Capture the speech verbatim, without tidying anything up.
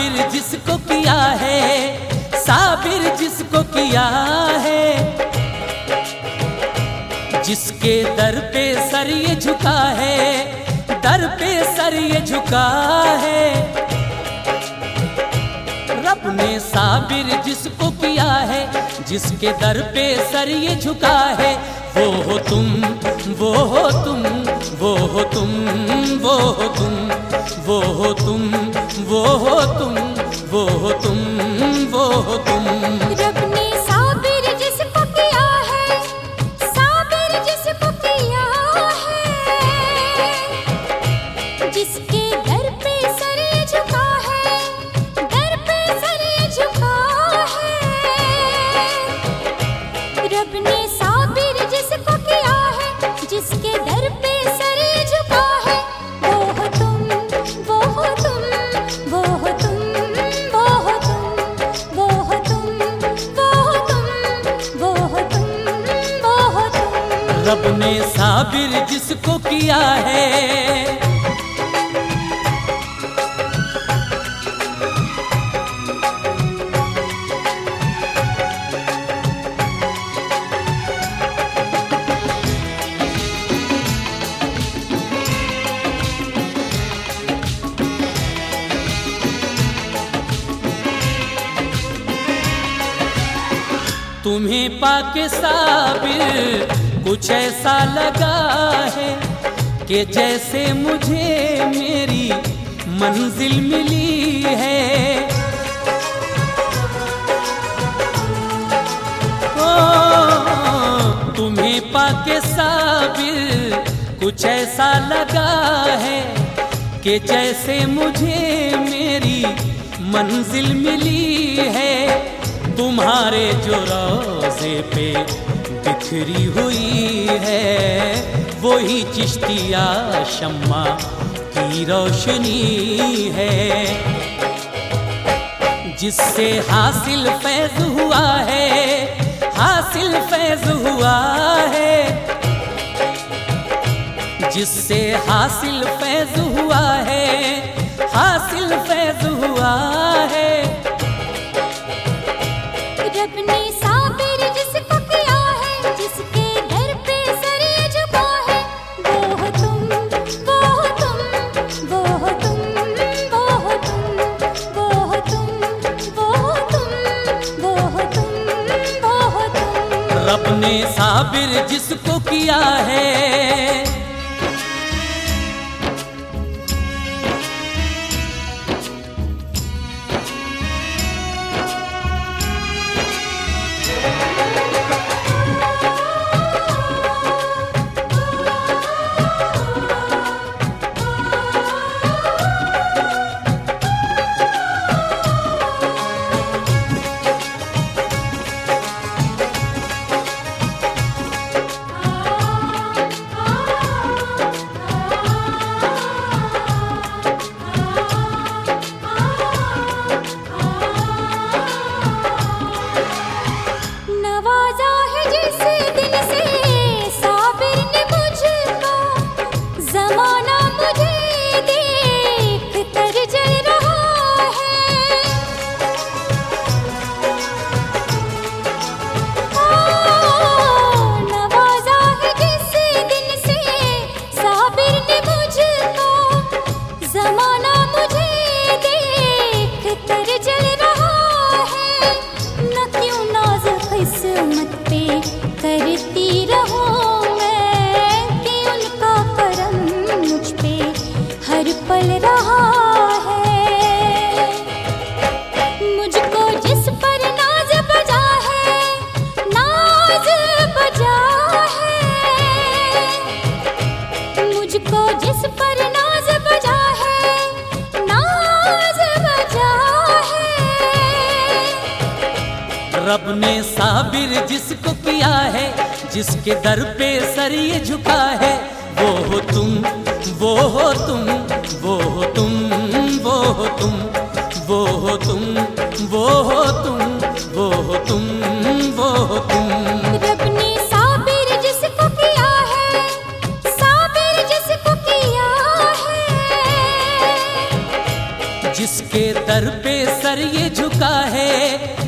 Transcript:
साबिर जिसको किया है, साबिर जिसको किया है, जिसके दर पे सर ये झुका है, दर पे सर ये झुका है। रब ने साबिर जिसको किया है, जिसके दर पे सर ये झुका है, वो हो तुम, वो हो तुम, वो हो तुम, वो हो तुम, वो हो तुम, वो हो तुम, वो हो तुम, वो हो तुम। रब ने साबिर जिसको किया है, साबिर जिसको किया है, जिसके दर पे सर ये झुका है, दर पे सर ये झुका है। रब ने साबिर जिसको किया है, जिसके दर पे सर ये झुका है, वो हो तुम, वो हो तुम, वो हो तुम, वो हो तुम, वो हो तुम, वो हो तुम, वो हो तुम, वो हो तुम। रब ने साबिर जिसको किया है। तुम्हें पाके साबिर कुछ ऐसा लगा है कि जैसे मुझे मेरी मंजिल मिली है। ओ, तुम्हें पाके साबिर कुछ ऐसा लगा है कि जैसे मुझे मेरी मंजिल मिली है। तुम्हारे जो रोज़े पे बिखरी हुई है, वही चिश्तिया शम्मा की रोशनी है। जिससे हासिल फैज़ हुआ है, हासिल फैज़ हुआ है, जिससे हासिल फैज़ हुआ है, हासिल फैज़ हुआ है। रब ने साबिर जिसको किया है, जिसके दर पे सर ये झुका है, वो हो तुम, वो हो तुम, वो हो तुम, वो हो तुम, वो हो तुम, वो हो तुम, वो हो तुम, वो हो तुम। रब ने साबिर जिसको किया है। करती रहूं मैं कि उनका करम मुझ पे हर पल रहा है। मुझको जिस पर नाज बजा है, नाज बजा है, मुझको जिस पर नाज बजा है, नाज बजा है। रब ने साबिर जिसको किया है, जिसके दर पे सर ये झुका है, वो हो तुम, वो हो तुम, वो हो तुम, वो हो तुम, वो हो तुम, वो हो तुम, वो हो तुम, वो हो तुम। रब ने साबिर जिसको किया है, साबिर जिसको किया है, जिसके दर पे झुका है।